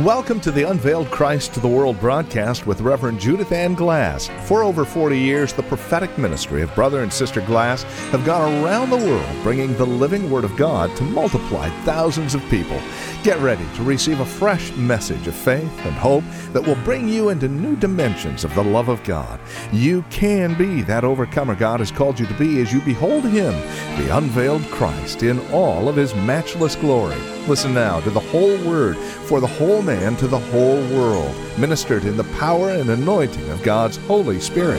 Welcome to the Unveiled Christ to the World broadcast with Reverend Judith Ann Glass. For over 40 years, the prophetic ministry of Brother and Sister Glass have gone around the world bringing the living Word of God to multiply thousands of people. Get ready to receive a fresh message of faith and hope that will bring you into new dimensions of the love of God. You can be that overcomer God has called you to be as you behold Him, the unveiled Christ, in all of His matchless glory. Listen now to the whole Word for the whole man to the whole world, ministered in the power and anointing of God's Holy Spirit.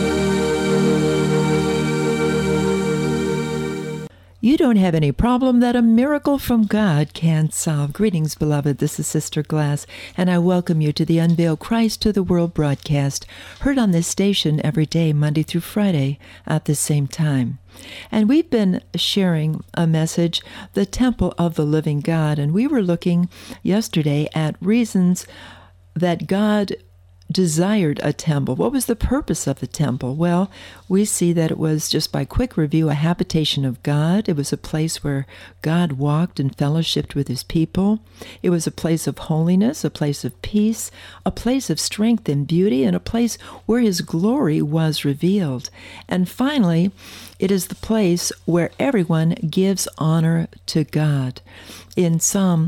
You don't have any problem that a miracle from God can't solve. Greetings, beloved. This is Sister Glass, and I welcome you to the Unveiled Christ to the World broadcast, heard on this station every day, Monday through Friday, at the same time. And we've been sharing a message, the Temple of the Living God, and we were looking yesterday at reasons that God desired a temple. What was the purpose of the temple? Well, we see that it was, just by quick review, a habitation of God. It was a place where God walked and fellowshiped with His people. It was a place of holiness, a place of peace, a place of strength and beauty, and a place where His glory was revealed. And finally, it is the place where everyone gives honor to God. In Psalm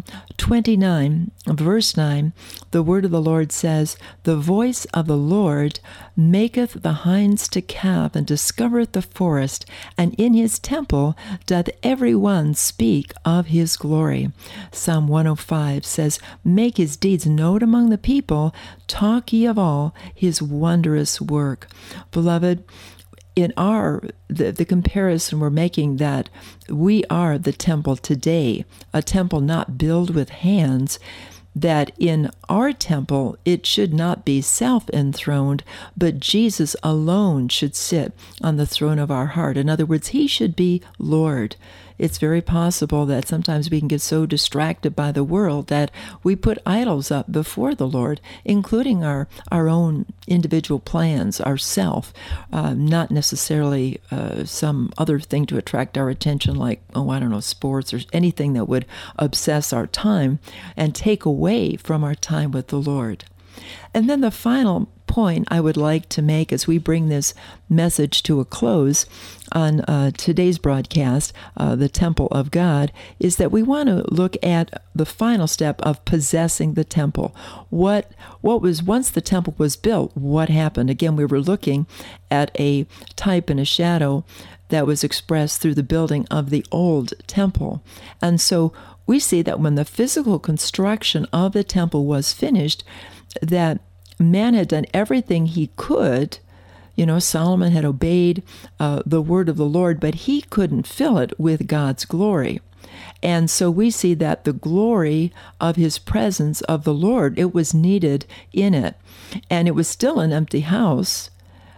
29, verse 9, the word of the Lord says, "The voice of the Lord maketh the hinds to calve, and discovereth the forest, and in His temple doth every one speak of His glory." Psalm 105 says, "Make His deeds known among the people, talk ye of all His wondrous work." Beloved, in the comparison we're making, that we are the temple today, a temple not built with hands, that in our temple it should not be self-enthroned, but Jesus alone should sit on the throne of our heart. In other words, He should be Lord. It's very possible that sometimes we can get so distracted by the world that we put idols up before the Lord, including our own individual plans, ourself, not necessarily some other thing to attract our attention, like, sports or anything that would obsess our time and take away from our time with the Lord. And then the final point I would like to make as we bring this message to a close on today's broadcast, the Temple of God, is that we want to look at the final step of possessing the temple. What was, once the temple was built, what happened? Again, we were looking at a type and a shadow that was expressed through the building of the old temple. And so we see that when the physical construction of the temple was finished, that man had done everything he could. Solomon had obeyed the word of the Lord, but he couldn't fill it with God's glory. And so we see that the glory of His presence of the Lord, it was needed in it. And it was still an empty house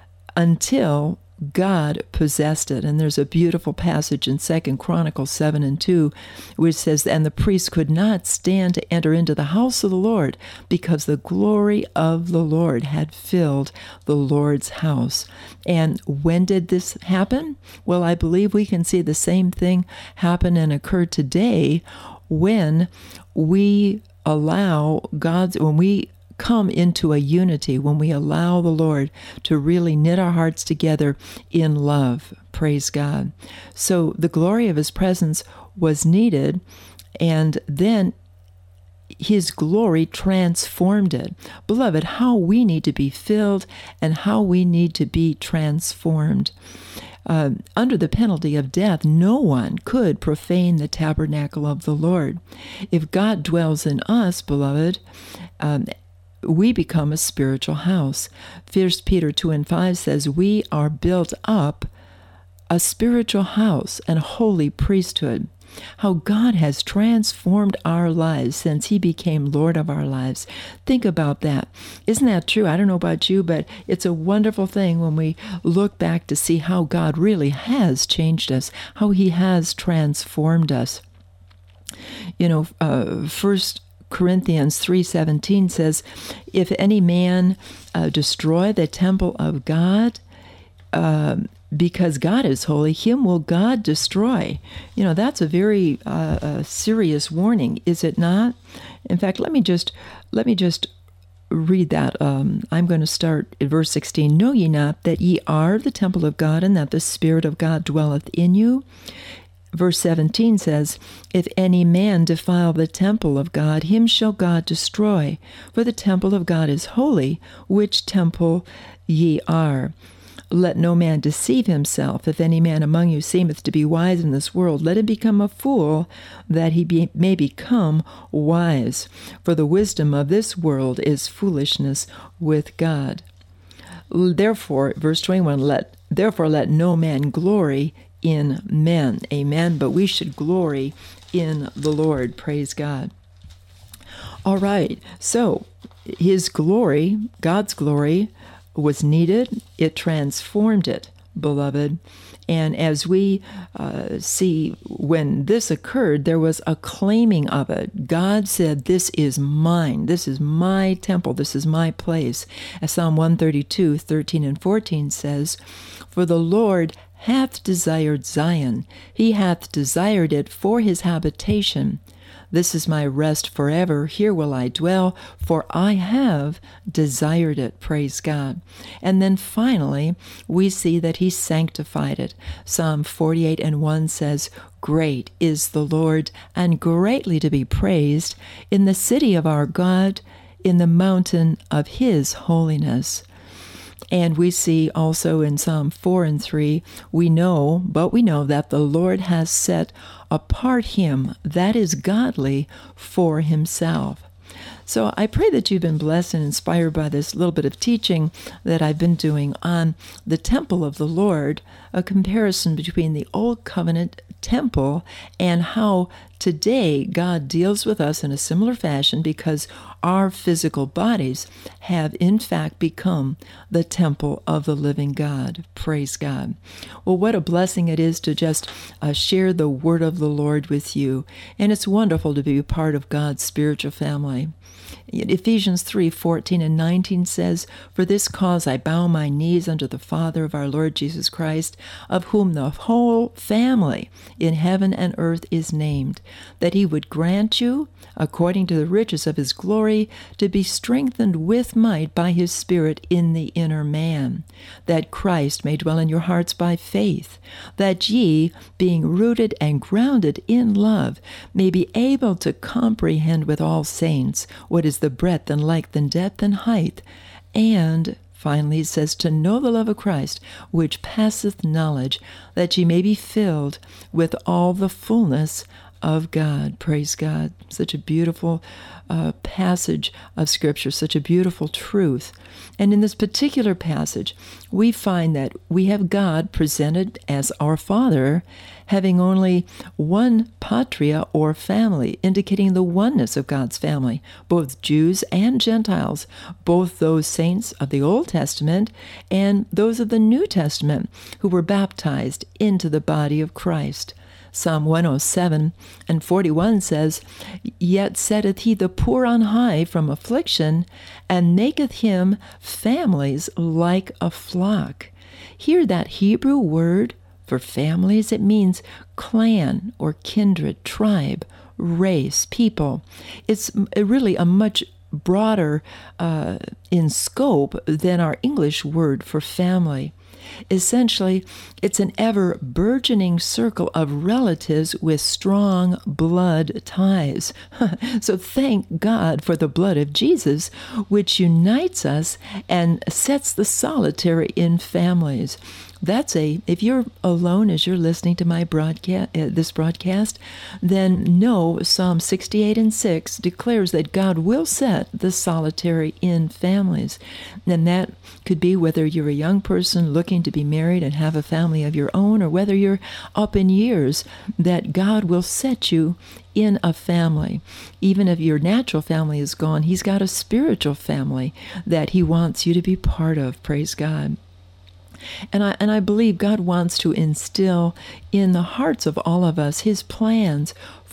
until God possessed it. And there's a beautiful passage in 2 Chronicles 7:2, which says, "And the priest could not stand to enter into the house of the Lord, because the glory of the Lord had filled the Lord's house." And when did this happen? Well, I believe we can see the same thing happen and occur today when we when we come into a unity, when we allow the Lord to really knit our hearts together in love. Praise God. So the glory of His presence was needed, and then His glory transformed it. Beloved, how we need to be filled and how we need to be transformed. Under the penalty of death, no one could profane the tabernacle of the Lord. If God dwells in us, beloved, we become a spiritual house. 1 Peter 2:5 says, "We are built up a spiritual house and a holy priesthood." How God has transformed our lives since He became Lord of our lives. Think about that. Isn't that true? I don't know about you, but it's a wonderful thing when we look back to see how God really has changed us, how He has transformed us. 1 Corinthians 3:17 says, "If any man destroy the temple of God, because God is holy, him will God destroy. That's a very serious warning, is it not? In fact, let me just read that. I'm going to start at verse 16. Know ye not that ye are the temple of God, and that the Spirit of God dwelleth in you? Verse 17 says, If any man defile the temple of God, him shall God destroy. For the temple of God is holy, which temple ye are. Let no man deceive himself. If any man among you seemeth to be wise in this world, let him become a fool, that he may become wise. For the wisdom of this world is foolishness with God. Therefore, verse 21, Therefore let no man glory in men. Amen. But we should glory in the Lord. Praise God. All right. So his glory, God's glory, was needed. It transformed it, beloved. And as we see, when this occurred, there was a claiming of it. God said, this is mine. This is my temple. This is my place. As Psalm 132, 13 and 14 says, For the Lord hath desired Zion. He hath desired it for his habitation. This is my rest forever. Here will I dwell, for I have desired it. Praise God. And then finally, we see that he sanctified it. Psalm 48 and 1 says, Great is the Lord, and greatly to be praised in the city of our God, in the mountain of his holiness. And we see also in Psalm 4 and 3, we know that the Lord has set apart him that is godly for himself. So I pray that you've been blessed and inspired by this little bit of teaching that I've been doing on the temple of the Lord, a comparison between the Old Covenant temple and how today God deals with us in a similar fashion, because our physical bodies have in fact become the temple of the living God. Praise God. Well, what a blessing it is to just share the word of the Lord with you. And it's wonderful to be a part of God's spiritual family. Ephesians 3:14 and 19 says, For this cause I bow my knees unto the Father of our Lord Jesus Christ, of whom the whole family in heaven and earth is named, that he would grant you, according to the riches of his glory, to be strengthened with might by his Spirit in the inner man, that Christ may dwell in your hearts by faith, that ye, being rooted and grounded in love, may be able to comprehend with all saints what is the breadth and length and depth and height, and finally, it says, to know the love of Christ, which passeth knowledge, that ye may be filled with all the fullness of God. Praise God. Such a beautiful passage of Scripture, such a beautiful truth. And in this particular passage, we find that we have God presented as our Father, having only one patria or family, indicating the oneness of God's family, both Jews and Gentiles, both those saints of the Old Testament and those of the New Testament who were baptized into the body of Christ. Psalm 107 and 41 says, Yet setteth he the poor on high from affliction, and maketh him families like a flock. Here that Hebrew word for families, it means clan or kindred, tribe, race, people. It's really a much broader in scope than our English word for family. Essentially, it's an ever-burgeoning circle of relatives with strong blood ties. So thank God for the blood of Jesus, which unites us and sets the solitary in families. If you're alone as you're listening to my this broadcast, then know Psalm 68 and 6 declares that God will set the solitary in families. And that could be whether you're a young person looking to be married and have a family of your own, or whether you're up in years, that God will set you in a family. Even if your natural family is gone, He's got a spiritual family that He wants you to be part of. Praise God. And I believe God wants to instill in the hearts of all of us His plans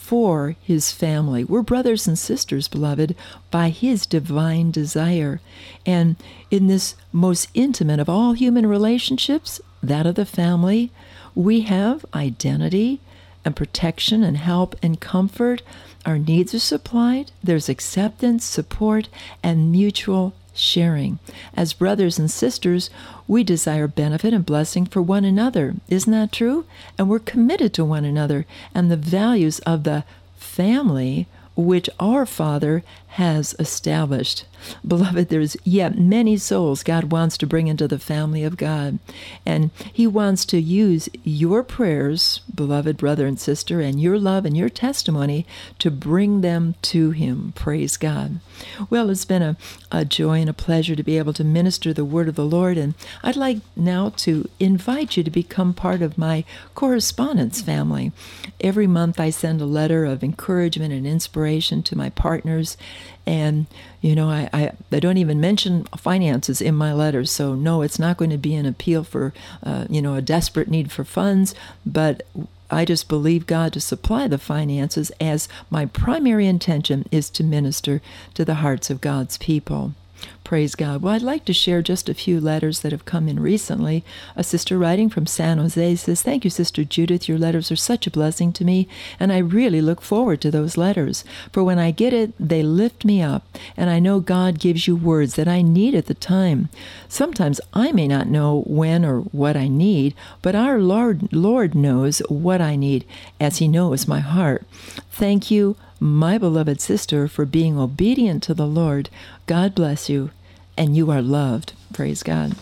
for his family. We're brothers and sisters, beloved, by his divine desire. And in this most intimate of all human relationships, that of the family, we have identity and protection and help and comfort. Our needs are supplied. There's acceptance, support, and mutual sharing. As brothers and sisters, we desire benefit and blessing for one another. Isn't that true? And we're committed to one another and the values of the family which our Father has established. Beloved, there's yet many souls God wants to bring into the family of God. And he wants to use your prayers, beloved brother and sister, and your love and your testimony to bring them to him. Praise God. Well, it's been a joy and a pleasure to be able to minister the word of the Lord. And I'd like now to invite you to become part of my correspondence family. Every month I send a letter of encouragement and inspiration to my partners. And, I don't even mention finances in my letters. So, no, it's not going to be an appeal for, a desperate need for funds. But I just believe God to supply the finances, as my primary intention is to minister to the hearts of God's people. Praise God. Well, I'd like to share just a few letters that have come in recently. A sister writing from San Jose says, "Thank you, Sister Judith. Your letters are such a blessing to me, and I really look forward to those letters. For when I get it, they lift me up, and I know God gives you words that I need at the time. Sometimes I may not know when or what I need, but our Lord knows what I need, as he knows my heart. Thank you, my beloved sister, for being obedient to the Lord. God bless you, and you are loved." Praise God.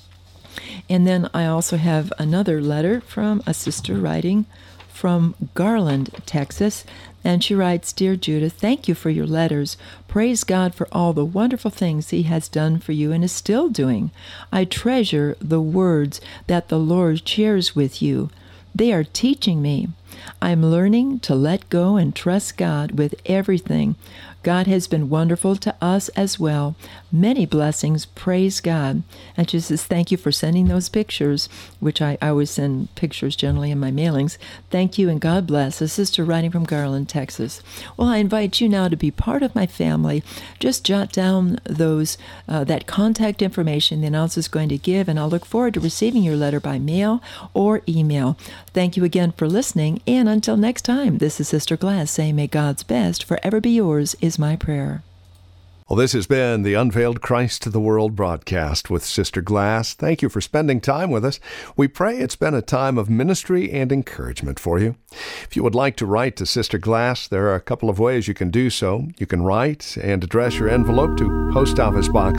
And then I also have another letter from a sister writing from Garland, Texas. And she writes, "Dear Judith, thank you for your letters. Praise God for all the wonderful things he has done for you and is still doing. I treasure the words that the Lord shares with you. They are teaching me. I'm learning to let go and trust God with everything. God has been wonderful to us as well. Many blessings. Praise God." And she says, "Thank you for sending those pictures," which I always send pictures generally in my mailings. Thank you and God bless. A sister writing from Garland, Texas. Well, I invite you now to be part of my family. Just jot down that contact information the announcer is going to give, and I'll look forward to receiving your letter by mail or email. Thank you again for listening, and until next time, this is Sister Glass saying, may God's best forever be yours is my prayer. Well, this has been the Unveiled Christ to the World broadcast with Sister Glass. Thank you for spending time with us. We pray it's been a time of ministry and encouragement for you. If you would like to write to Sister Glass, there are a couple of ways you can do so. You can write and address your envelope to Post Office Box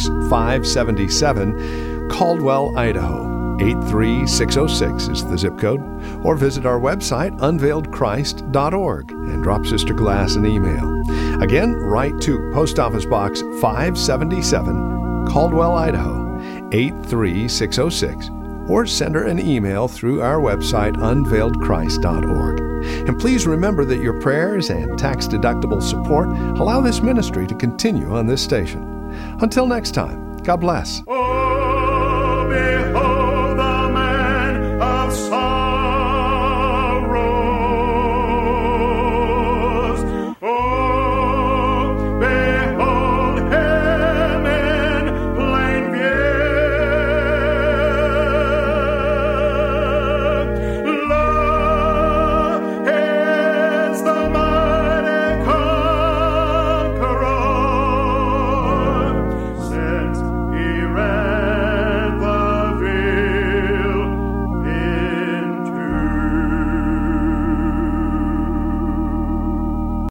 577, Caldwell, Idaho. 83606 is the zip code, or visit our website, unveiledchrist.org, and drop Sister Glass an email. Again, write to Post Office Box 577, Caldwell, Idaho, 83606, or send her an email through our website, unveiledchrist.org. And please remember that your prayers and tax-deductible support allow this ministry to continue on this station. Until next time, God bless.